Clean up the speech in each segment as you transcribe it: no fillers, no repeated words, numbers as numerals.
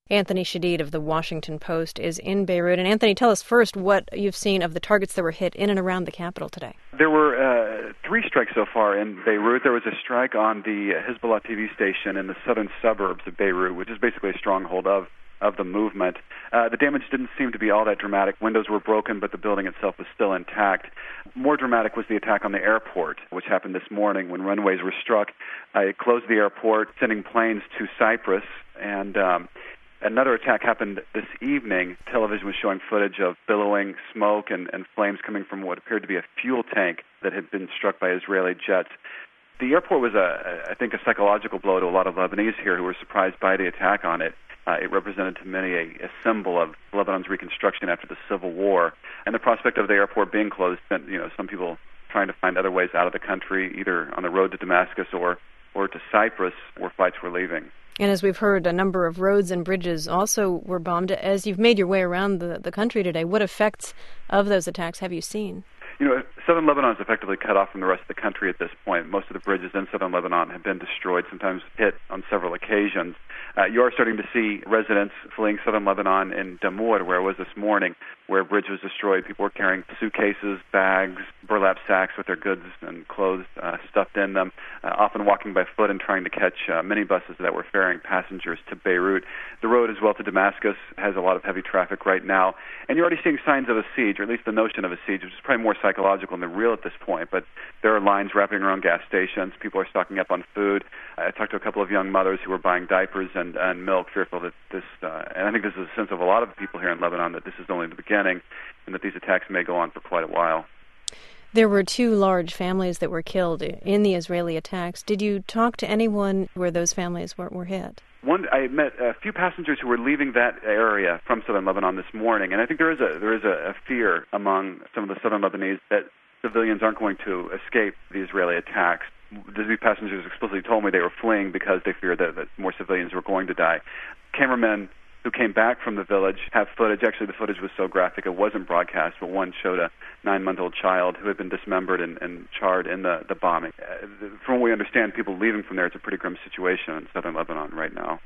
Anthony Shadid of The Washington Post is in Beirut. And Anthony, tell us first what you've seen of the targets that were hit in and around the capital today. There were 3 strikes so far in Beirut. There was a strike on the Hezbollah TV station in the southern suburbs of Beirut, which is basically a stronghold of the movement. The damage didn't seem to be all that dramatic. Windows were broken, but the building itself was still intact. More dramatic was the attack on the airport, which happened this morning when runways were struck. It closed the airport, sending planes to Cyprus, and another attack happened this evening. Television was showing footage of billowing smoke and flames coming from what appeared to be a fuel tank that had been struck by Israeli jets. The airport was, I think, a psychological blow to a lot of Lebanese here who were surprised by the attack on it. It represented to many a symbol of Lebanon's reconstruction after the Civil War. And the prospect of the airport being closed meant, some people trying to find other ways out of the country, either on the road to Damascus or to Cyprus, where flights were leaving. And as we've heard, a number of roads and bridges also were bombed. As you've made your way around the country today, what effects of those attacks have you seen? Southern Lebanon is effectively cut off from the rest of the country at this point. Most of the bridges in southern Lebanon have been destroyed, sometimes hit on several occasions. You are starting to see residents fleeing southern Lebanon in Damour, where I was this morning, where a bridge was destroyed. People were carrying suitcases, bags, burlap sacks with their goods and clothes stuffed in them, often walking by foot and trying to catch minibuses that were ferrying passengers to Beirut. The road as well to Damascus has a lot of heavy traffic right now. And you're already seeing signs of a siege, or at least the notion of a siege, which is probably more psychological than real at this point. But there are lines wrapping around gas stations. People are stocking up on food. I talked to a couple of young mothers who were buying diapers and milk, fearful that this, and I think this is a sense of a lot of people here in Lebanon, that this is only the beginning and that these attacks may go on for quite a while. There were 2 large families that were killed in the Israeli attacks. Did you talk to anyone where those families were hit? I met a few passengers who were leaving that area from southern Lebanon this morning, and I think there is a fear among some of the southern Lebanese that civilians aren't going to escape the Israeli attacks. These passengers explicitly told me they were fleeing because they feared that more civilians were going to die. Cameramen who came back from the village have footage. Actually, the footage was so graphic it wasn't broadcast, but one showed a 9-month-old child who had been dismembered and charred in the bombing. From what we understand, people leaving from there, it's a pretty grim situation in southern Lebanon right now.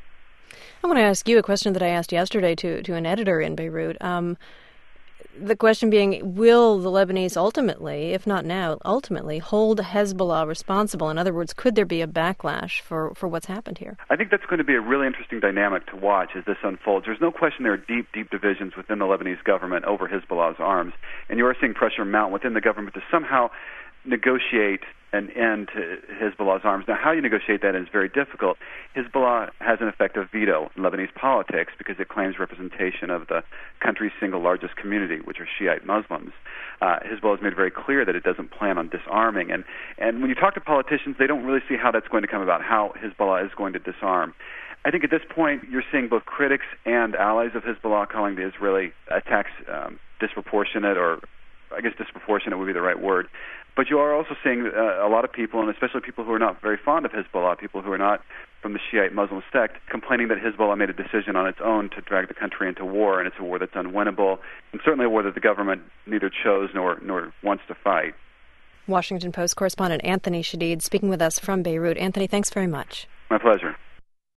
I want to ask you a question that I asked yesterday to an editor in Beirut. The question being, will the Lebanese ultimately, if not now, ultimately hold Hezbollah responsible? In other words, could there be a backlash for what's happened here? I think that's going to be a really interesting dynamic to watch as this unfolds. There's no question there are deep, deep divisions within the Lebanese government over Hezbollah's arms, and you are seeing pressure mount within the government to somehow negotiate an end to Hezbollah's arms. Now, how you negotiate that is very difficult. Hezbollah has an effective veto in Lebanese politics because it claims representation of the country's single largest community, which are Shiite Muslims. Hezbollah has made very clear that it doesn't plan on disarming. And when you talk to politicians, they don't really see how that's going to come about, how Hezbollah is going to disarm. I think at this point, you're seeing both critics and allies of Hezbollah calling the Israeli attacks disproportionate, or I guess disproportionate would be the right word. But you are also seeing a lot of people, and especially people who are not very fond of Hezbollah, people who are not from the Shiite Muslim sect, complaining that Hezbollah made a decision on its own to drag the country into war, and it's a war that's unwinnable, and certainly a war that the government neither chose nor wants to fight. Washington Post correspondent Anthony Shadid speaking with us from Beirut. Anthony, thanks very much. My pleasure.